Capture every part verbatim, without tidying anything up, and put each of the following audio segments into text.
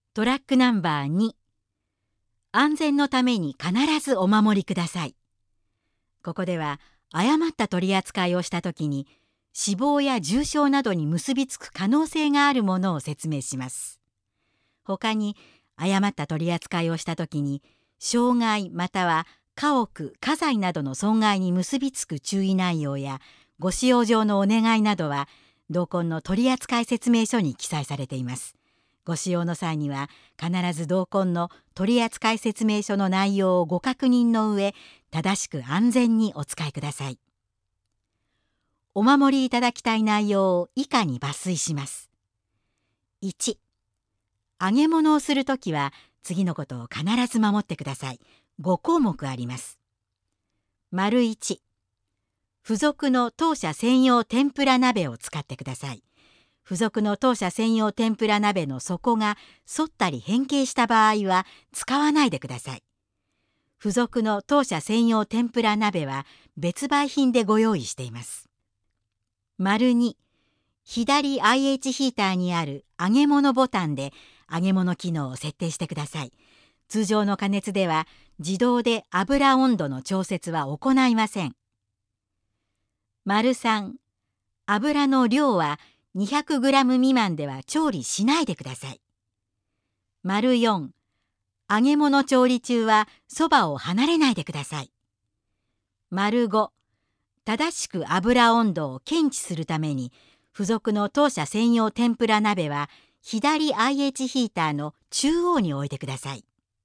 トラックナンバーに、安全のために必ずお守りください。ここでは誤った取り扱いをしたときに死亡や重傷などに結びつく可能性があるものを説明します。他に誤った取り扱いをしたときに傷害または家屋・家財などの損害に結びつく注意内容やご使用上のお願いなどは同梱の取扱説明書に記載されています。ご使用の際には必ず同梱の取扱説明書の内容をご確認の上、正しく安全にお使いください。お守りいただきたい内容を以下に抜粋します。いち、揚げ物をするときは次のことを必ず守ってください。ご項目あります。丸いち、付属の当社専用天ぷら鍋を使ってください。付属の当社専用天ぷら鍋の底が反ったり変形した場合は使わないでください。付属の当社専用天ぷら鍋は別売品でご用意しています。丸に、左 アイエイチ ヒーターにある揚げ物ボタンで揚げ物機能を設定してください。通常の加熱では自動で油温度の調節は行いません。丸さん、油の量はにひゃくグラム 未満では調理しないでください。丸よん、揚げ物調理中はそばを離れないでください。丸ご、正しく油温度を検知するために付属の当社専用天ぷら鍋は左 アイエイチ ヒーターの中央に置いてください。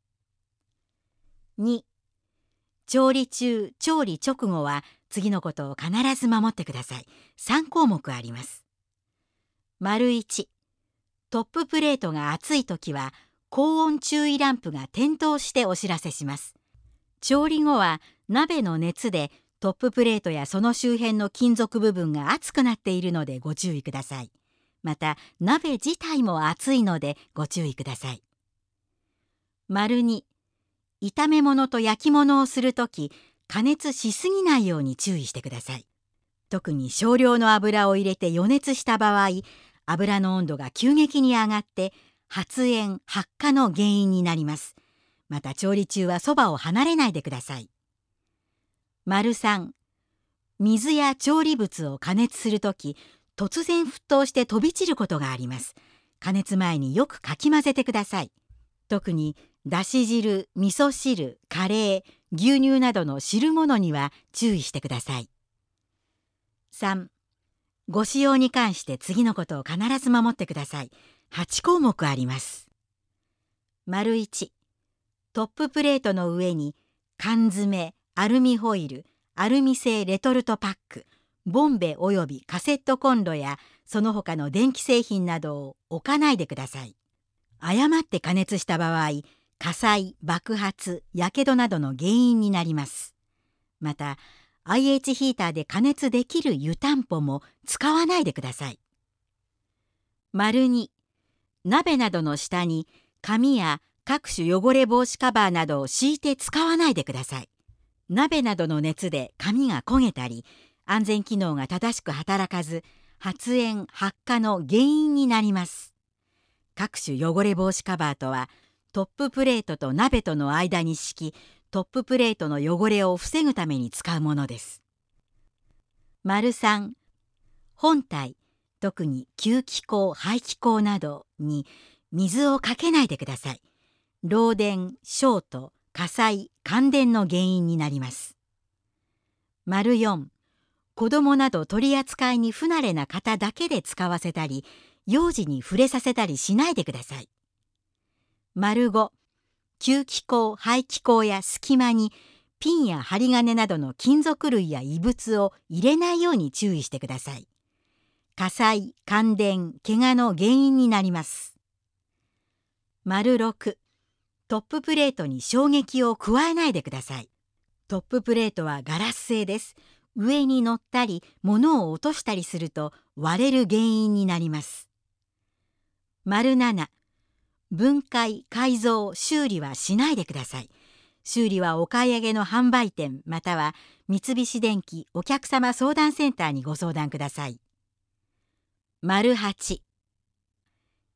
に、調理中、調理直後は次のことを必ず守ってください。さん項目あります。丸いち、トッププレートが熱いときは高温注意ランプが点灯してお知らせします。調理後は鍋の熱でトッププレートやその周辺の金属部分が熱くなっているのでご注意ください。また鍋自体も熱いのでご注意ください。丸に、炒め物と焼き物をするとき加熱しすぎないように注意してください。特に少量の油を入れて予熱した場合、油の温度が急激に上がって発煙・発火の原因になります。また調理中はそばを離れないでください。丸さん、水や調理物を加熱するとき突然沸騰して飛び散ることがあります。加熱前によくかき混ぜてください。特にだし汁、味噌汁、カレー、牛乳などの汁物には注意してください。さん、ご使用に関して次のことを必ず守ってください。はち項目あります。丸いち、トッププレートの上に缶詰、アルミホイル、アルミ製レトルトパック、ボンベおよびカセットコンロやその他の電気製品などを置かないでください。誤って加熱した場合、火災、爆発、やけどなどの原因になります。また、アイエイチ ヒーターで加熱できる湯たんぽも使わないでください。丸に、鍋などの下に紙や各種汚れ防止カバーなどを敷いて使わないでください。鍋などの熱で紙が焦げたり、安全機能が正しく働かず、発煙・発火の原因になります。各種汚れ防止カバーとは、トッププレートと鍋との間に敷き、トッププレートの汚れを防ぐために使うものです。丸さん、本体、特に吸気口、排気口などに水をかけないでください。漏電、ショート、火災、感電の原因になります。丸よん、子供など取り扱いに不慣れな方だけで使わせたり、幼児に触れさせたりしないでください。丸ご、吸気口・排気口や隙間にピンや針金などの金属類や異物を入れないように注意してください。火災、感電、怪我の原因になります。丸ろく、トッププレートに衝撃を加えないでください。トッププレートはガラス製です。上に乗ったり物を落としたりすると割れる原因になります。丸なな、分解、改造、修理はしないでください。修理はお買い上げの販売店または三菱電機お客様相談センターにご相談ください。丸はち、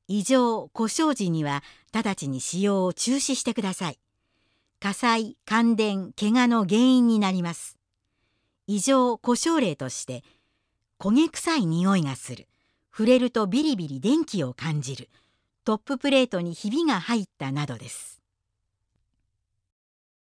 異常、故障時には直ちに使用を中止してください。火災、感電、怪我の原因になります。異常、故障例として、焦げ臭い匂いがする、触れるとビリビリ電気を感じる、トッププレートにひびが入ったなどです。